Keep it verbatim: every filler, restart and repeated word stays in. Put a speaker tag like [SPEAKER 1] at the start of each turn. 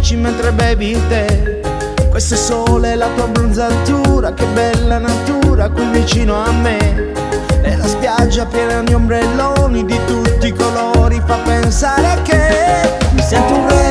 [SPEAKER 1] amici mentre bevi il tè. Questo è sole, la tua bronzatura, che bella natura qui vicino a me. E la spiaggia piena di ombrelloni di tutti i colori fa pensare che mi sento un re